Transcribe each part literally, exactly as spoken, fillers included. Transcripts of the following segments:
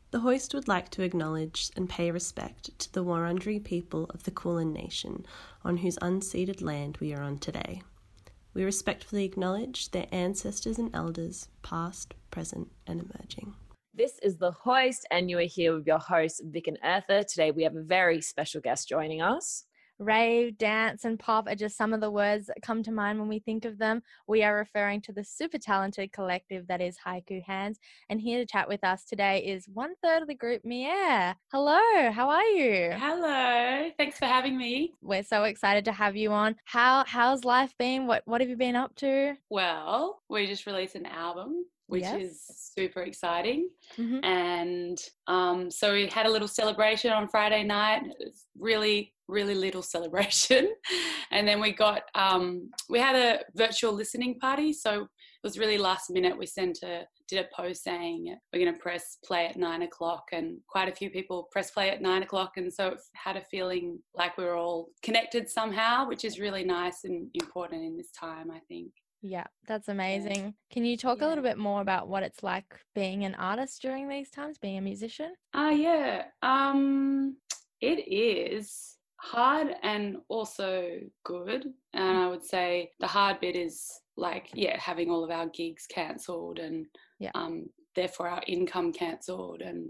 The Hoist would like to acknowledge and pay respect to the Wurundjeri people of the Kulin Nation, on whose unceded land we are on today. We respectfully acknowledge their ancestors and elders, past, present, and emerging. This is The Hoist, and you are here with your hosts, Vic and Eartha. Today we have a very special guest joining us. Rave, dance, and pop are just some of the words that come to mind when we think of them. We are referring to the super talented collective that is Haiku Hands. And here to chat with us today is one third of the group, Mia. Hello, how are you? Hello, thanks for having me. We're so excited to have you on. How how's life been? What what have you been up to? Well, we just released an album, which Yes. is super exciting. Mm-hmm. And um, so we had a little celebration on Friday night. It was really, really little celebration. And then we got, um, we had a virtual listening party. So it was really last minute. We sent a, did a post saying we're going to press play at nine o'clock, and quite a few people press play at nine o'clock. And so it had a feeling like we were all connected somehow, which is really nice and important in this time, I think. Yeah, that's amazing. Can you talk Yeah. a little bit more about what it's like being an artist during these times, being a musician? Ah, uh, yeah. Um, it is hard and also good. And I would say the hard bit is like, yeah, having all of our gigs cancelled and Yeah. um, therefore our income cancelled and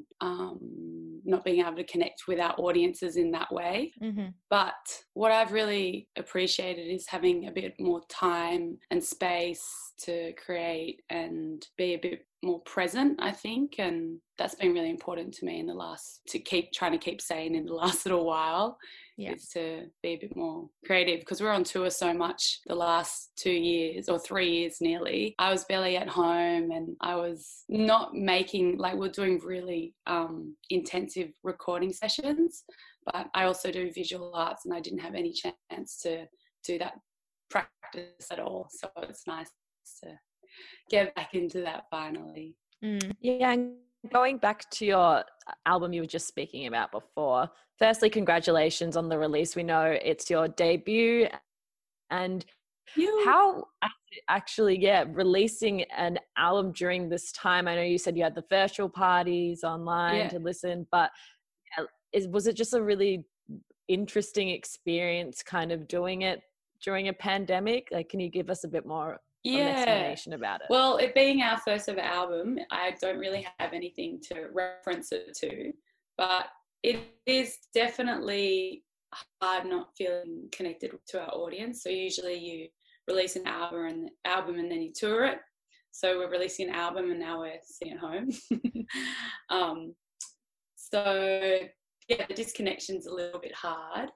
um, not being able to connect with our audiences in that way. Mm-hmm. But what I've really appreciated is having a bit more time and space to create and be a bit more present, I think. And that's been really important to me in the last, to keep trying to keep sane in the last little while. Yeah. Is to be a bit more creative, because we're on tour so much the last two years or three years nearly. I was barely at home and I was not making, like we're doing really um, intensive recording sessions, but I also do visual arts and I didn't have any chance to do that practice at all. So it's nice to get back into that finally. Mm. Yeah, and going back to your album you were just speaking about before, firstly, congratulations on the release. We know it's your debut, and You. how actually, yeah, releasing an album during this time. I know you said you had the virtual parties online Yeah. to listen, but is, was it just a really interesting experience kind of doing it during a pandemic? Like, can you give us a bit more Yeah. an explanation about it? Well, it being our first ever album, I don't really have anything to reference it to, but it is definitely hard not feeling connected to our audience. So usually you release an album and album and then you tour it. So we're releasing an album and now we're sitting at home. um, so yeah, the disconnection's a little bit hard,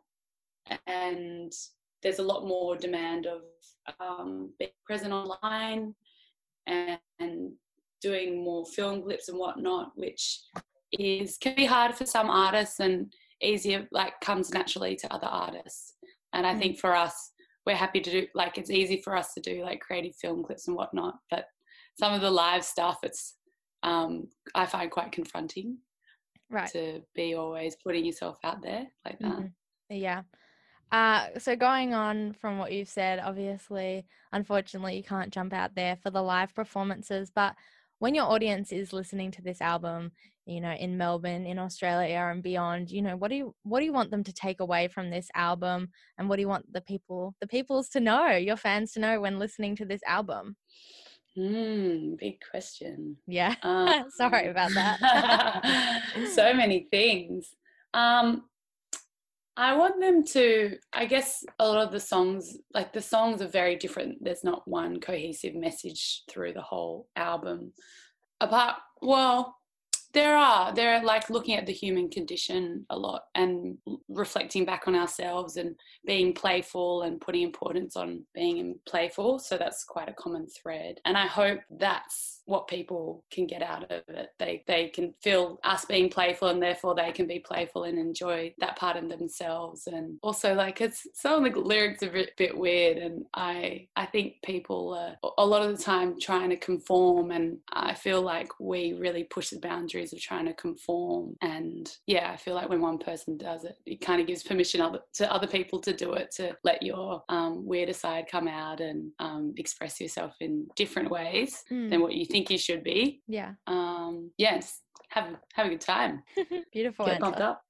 and there's a lot more demand of um, being present online and, and doing more film clips and whatnot, which is can be hard for some artists and easier, like comes naturally to other artists. And I Mm. think for us, we're happy to do, like it's easy for us to do like creative film clips and whatnot, but some of the live stuff, it's um, I find quite confronting. Right. To be always putting yourself out there like that. Mm-hmm. Yeah. Uh, so going on from what you've said, obviously, unfortunately, you can't jump out there for the live performances, but when your audience is listening to this album, you know, in Melbourne, in Australia and beyond, you know, what do you, what do you want them to take away from this album? And what do you want the people, the peoples to know, your fans to know when listening to this album? Hmm, big question. Yeah. Um, Sorry about that. So many things. Um, I want them to, I guess a lot of the songs, like the songs are very different. There's not one cohesive message through the whole album. Apart, well, there are, they're like looking at the human condition a lot and reflecting back on ourselves and being playful and putting importance on being playful. So that's quite a common thread. And I hope that's what people can get out of it. They they can feel us being playful and therefore they can be playful and enjoy that part of themselves. And also like it's some of the lyrics are a bit, bit weird, and I I think people are a lot of the time trying to conform, and I feel like we really push the boundaries of trying to conform. And yeah, I feel like when one person does it, it kind of gives permission other, to other people to do it, to let your um, weirder side come out and um, express yourself in different ways Mm. than what you think you should be. Yeah. Um, yes. have have a good time. Beautiful. Get pumped up.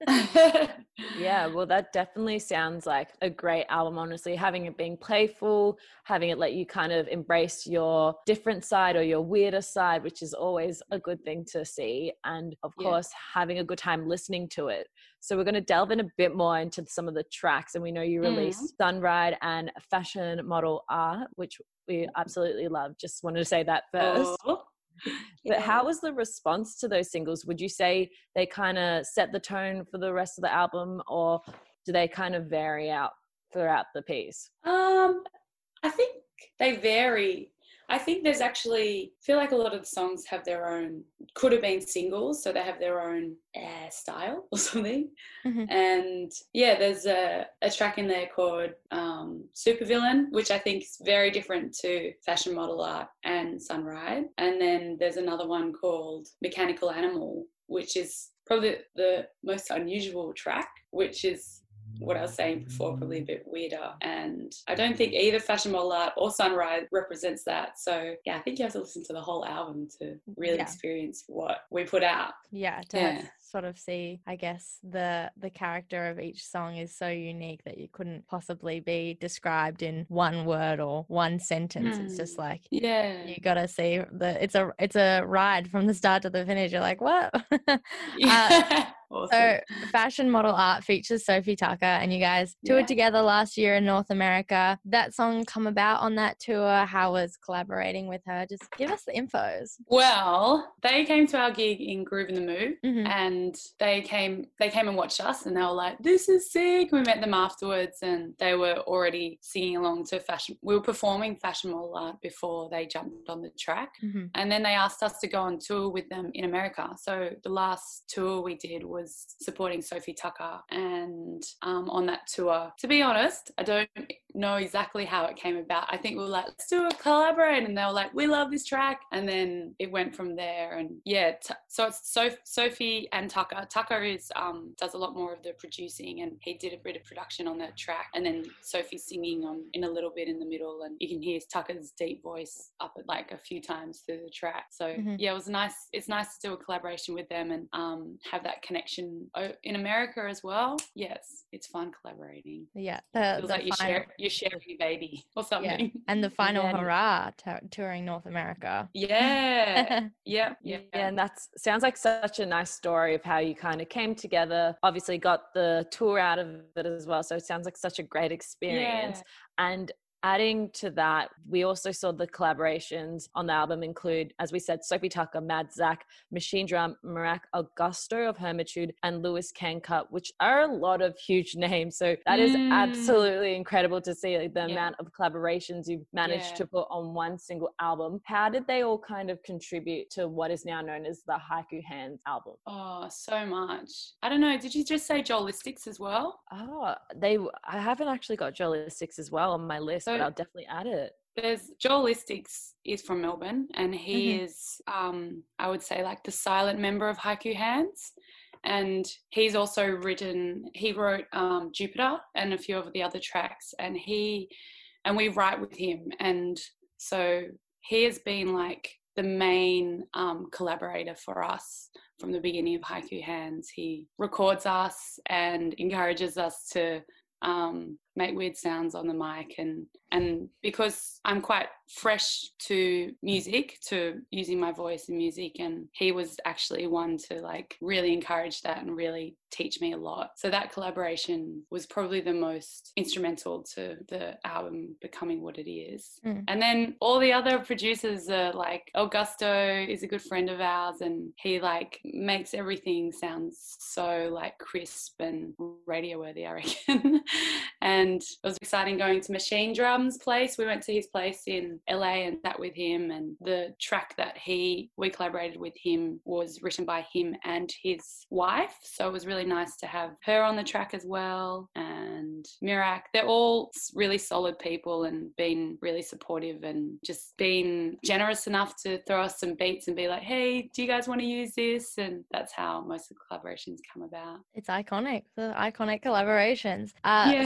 Yeah, well, that definitely sounds like a great album, honestly. Having it being playful, having it let you kind of embrace your different side or your weirder side, which is always a good thing to see. And of Yeah. course, having a good time listening to it. So we're going to delve in a bit more into some of the tracks. And we know you released Mm. Sunride and Fashion Model Art, which we absolutely love. Just wanted to say that first. Oh, But yeah. how was the response to those singles? Would you say they kind of set the tone for the rest of the album, or do they kind of vary out throughout the piece? Um, I think they vary. I think there's actually, I feel like a lot of the songs have their own, could have been singles, so they have their own uh, style or something. Mhm. And yeah, there's a, a track in there called um, Supervillain, which I think is very different to Fashion Model Art and Sunride. And then there's another one called Mechanical Animal, which is probably the most unusual track, which is what I was saying before, probably a bit weirder. And I don't think either Fashion Model Art or Sunride represents that. So yeah, I think you have to listen to the whole album to really Yeah. experience what we put out. Yeah, to Yeah. have- sort of see, I guess, the the character of each song is so unique that you couldn't possibly be described in one word or one sentence. It's just Hmm. like Yeah. you gotta see the it's a it's a ride from the start to the finish. You're like, what? uh, Yeah. Awesome. So, Fashion Model Art features Sophie Tucker, and you guys toured Yeah. together last year in North America. That song come about on that tour. How was collaborating with her? Just give us the infos. Well, they came to our gig in Groove in the Mood, Mhm. and they came they came and watched us, and they were like, "This is sick." We met them afterwards, and they were already singing along to fashion. We were performing Fashion Model Art before they jumped on the track, Mhm. and then they asked us to go on tour with them in America. So the last tour we did was supporting Sophie Tucker, and um, on that tour, to be honest, I don't know exactly how it came about. I think we were like, let's do a collaborate, and they were like, we love this track, and then it went from there. And yeah, t- so it's so- Sophie and Tucker. Tucker is um, does a lot more of the producing, and he did a bit of production on that track, and then Sophie's singing on in a little bit in the middle, and you can hear Tucker's deep voice up at like a few times through the track. So Mhm. yeah, it was nice. It's nice to do a collaboration with them and um, have that connection O- in America as well. Yes, it's fun collaborating. Yeah, the, Feels the like you final, share you're sharing a baby or something. and the final Yeah. hurrah t- touring North America. Yeah, yeah, yeah. Yeah, and that sounds like such a nice story of how you kind of came together. Obviously, got the tour out of it as well. So it sounds like such a great experience. And adding to that, we also saw the collaborations on the album include, as we said, Sophie Tucker, Mad Zach, Machine Drum, Marak Augusto of Hermitude, and Lewis Cancut, which are a lot of huge names. So that is Mm. absolutely incredible to see, like, the Yeah. amount of collaborations you've managed Yeah. to put on one single album. How did they all kind of contribute to what is now known as the Haiku Hands album? Oh, so much. I don't know. Did you just say Joelistics as well? Oh, they, I haven't actually got Joelistics as well on my list, So- but I'll definitely add it. There's Joelistics is from Melbourne, and he Mhm. is, um, I would say, like the silent member of Haiku Hands. And he's also written, he wrote um, Jupiter and a few of the other tracks, and he, and we write with him. And so he has been like the main um, collaborator for us from the beginning of Haiku Hands. He records us and encourages us to um, make weird sounds on the mic, and and because I'm quite fresh to music, to using my voice in music, and he was actually one to like really encourage that and really teach me a lot. So that collaboration was probably the most instrumental to the album becoming what it is. Mm. And then all the other producers are like, Augusto is a good friend of ours, and he like makes everything sound so like crisp and radio worthy, I reckon. And it was exciting going to Machine Drum's place. We went to his place in L A and sat with him, and the track that he we collaborated with him was written by him and his wife, so it was really nice to have her on the track as well. And Mirak, they're all really solid people and been really supportive and just been generous enough to throw us some beats and be like, hey, do you guys want to use this? And that's how most of the collaborations come about. It's iconic, the iconic collaborations. Uh, Yeah. So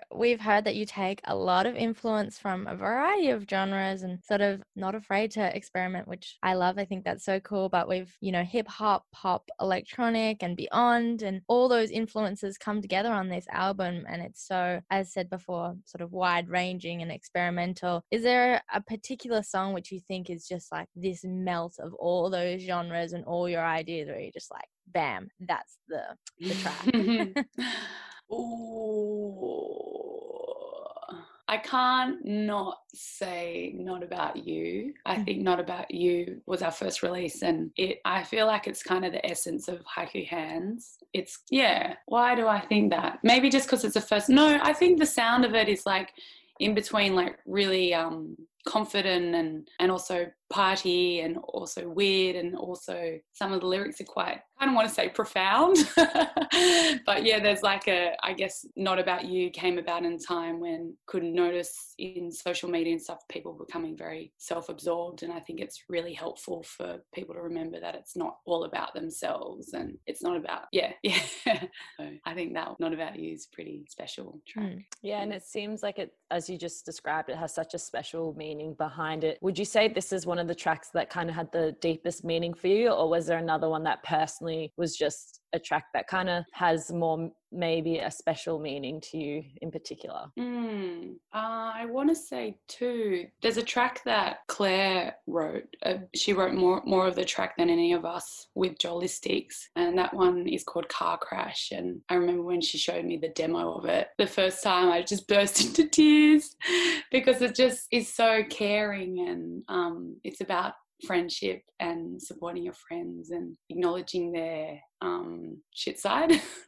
we've heard that you take a lot of influence from a variety of genres and sort of not afraid to experiment, which I love. I think that's so cool. But we've, you know, hip hop, pop, electronic and beyond, and all those influences come together on this album. And it's so, as said before, sort of wide ranging and experimental. Is there a particular song which you think is just like this melt of all those genres and all your ideas, where you're just like, bam, that's the, the track? Ooh, I can't not say Not About You. I think Not About You was our first release, and it, I feel like it's kind of the essence of Haiku Hands. It's, yeah, why do I think that? Maybe just because it's the first. No, I think the sound of it is like in between, like really um, confident and, and also party and also weird, and also some of the lyrics are quite, I don't want to say profound, but yeah, there's like a, I guess Not About You came about in a time when couldn't notice in social media and stuff, people becoming very self-absorbed, and I think it's really helpful for people to remember that it's not all about themselves and it's not about, yeah, yeah. So I think that Not About You is a pretty special track. Mm. Yeah, and it seems like it, as you just described, it has such a special meaning behind it. Would you say this is one of the tracks that kind of had the deepest meaning for you, or was there another one that personally was just a track that kind of has more, maybe a special meaning to you in particular? Mm, uh, I want to say two. There's a track that Claire wrote. Uh, she wrote more more of the track than any of us with Jolistics, and that one is called Car Crash. And I remember when she showed me the demo of it the first time, I just burst into tears because it just is so caring, and um, it's about friendship and supporting your friends and acknowledging their um, shit side.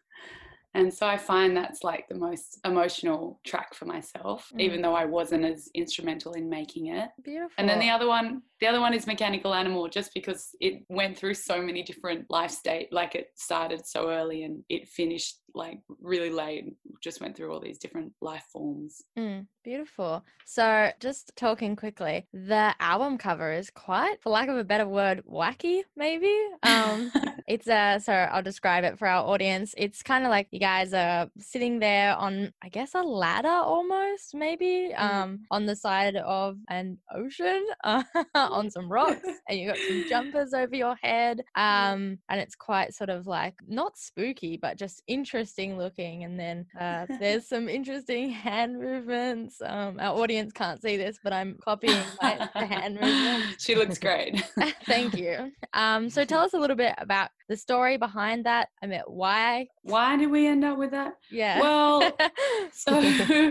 And so I find that's like the most emotional track for myself, mm. even though I wasn't as instrumental in making it. Beautiful. And then the other one, the other one is Mechanical Animal, just because it went through so many different life state. Like it started so early and it finished like really late. Just went through all these different life forms. Mm, beautiful. So just talking quickly, the album cover is quite, for lack of a better word, wacky, maybe. Um, it's uh, so I'll describe it for our audience. It's kind of like you guys are sitting there on, I guess, a ladder almost, maybe, um, on the side of an ocean, uh, on some rocks, and you got some jumpers over your head, um, and it's quite sort of like not spooky, but just interesting looking. And then uh, there's some interesting hand movements. Um, our audience can't see this, but I'm copying my the hand movements. She looks great. Thank you. Um, so tell us a little bit about the story behind that. I mean, why? Why did we end up with that? Yeah. Well, so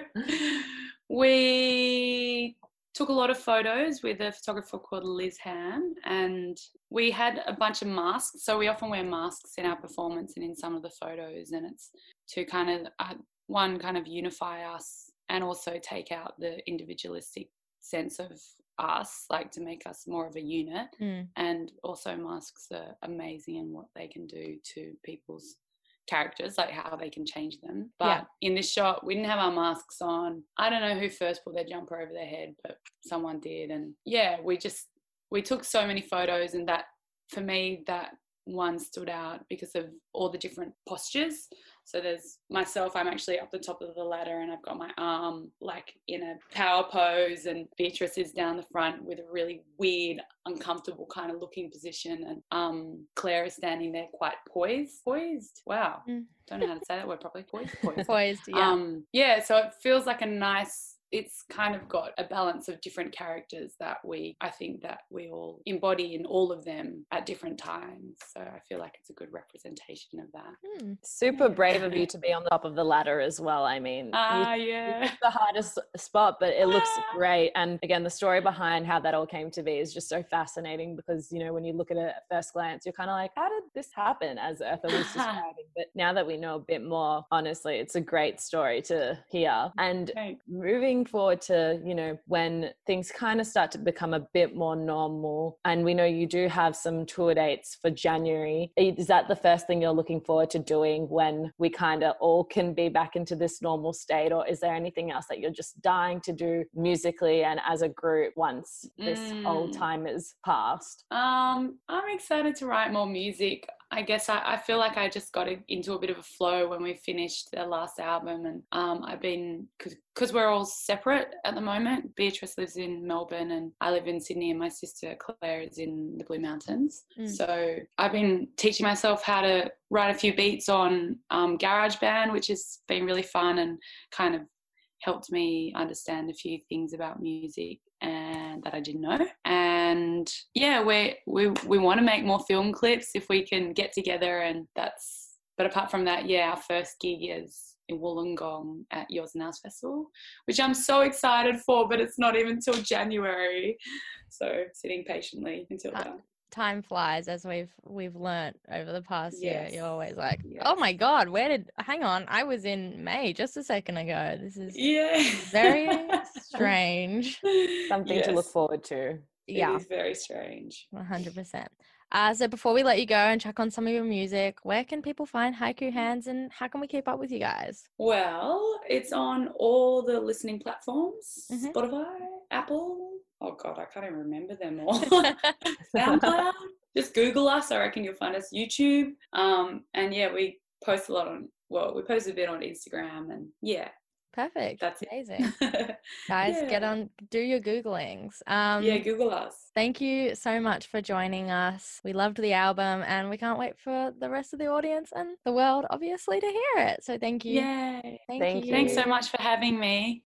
we took a lot of photos with a photographer called Liz Ham, and we had a bunch of masks. So we often wear masks in our performance and in some of the photos, and it's to kind of, uh, one, kind of unify us and also take out the individualistic sense of us, like to make us more of a unit. Mm. And also masks are amazing in what they can do to people's characters, like how they can change them. But yeah. In this shot, we didn't have our masks on. I don't know who first pulled their jumper over their head, but someone did. And yeah, we just, we took so many photos, and that, for me, that one stood out because of all the different postures. So there's myself, I'm actually up the top of the ladder and I've got my arm like in a power pose, and Beatrice is down the front with a really weird, uncomfortable kind of looking position, and um, Claire is standing there quite poised. Poised? Wow. Mm. Don't know how to say that word properly. Poised? Poised. Poised, yeah. Um, yeah, so it feels like a nice, it's kind of got a balance of different characters that we, I think that we all embody in all of them at different times. So I feel like it's a good representation of that. Hmm. Super brave of you to be on the top of the ladder as well. I mean, ah, uh, yeah, it's the hardest spot, but it looks great. And again, the story behind how that all came to be is just so fascinating, because, you know, when you look at it at first glance, you're kind of like, how did this happen, as Eartha was describing? But now that we know a bit more, honestly, it's a great story to hear. And Thanks. Moving forward to, you know, when things kind of start to become a bit more normal, and we know you do have some tour dates for January, is that the first thing you're looking forward to doing when we kind of all can be back into this normal state? Or is there anything else that you're just dying to do musically and as a group once this mm. whole time is passed? Um, I'm excited to write more music. I guess I, I feel like I just got into a bit of a flow when we finished the last album, and um, I've been, because we're all separate at the moment. Beatrice lives in Melbourne and I live in Sydney, and my sister Claire is in the Blue Mountains. Mm. So I've been teaching myself how to write a few beats on um, GarageBand, which has been really fun and kind of helped me understand a few things about music and that I didn't know. And yeah, we we we want to make more film clips if we can get together, and that's, but apart from that, yeah, our first gig is in Wollongong at Yours and Ours Festival, which I'm so excited for, but it's not even till January. So sitting patiently until then. Time flies, as we've we've learnt over the past yes. year. You're always like, yes. oh my god, where did hang on I was in May just a second ago. This is yeah very strange. Something yes. to look forward to. Yeah, it is very strange. One hundred percent. Uh so before we let you go and check on some of your music, where can people find Haiku Hands, and how can we keep up with you guys? Well, it's on all the listening platforms. mm-hmm. Spotify, Apple, oh god, I can't even remember them all. SoundCloud. Just Google us. I reckon you'll find us. YouTube. Um, and yeah, we post a lot on. Well, we post a bit on Instagram, and yeah. Perfect. That's amazing. it. Guys, yeah. get on, do your Googlings. Um, yeah, Google us. Thank you so much for joining us. We loved the album, and we can't wait for the rest of the audience and the world, obviously, to hear it. So thank you. Yay. Thank, thank you. you. Thanks so much for having me.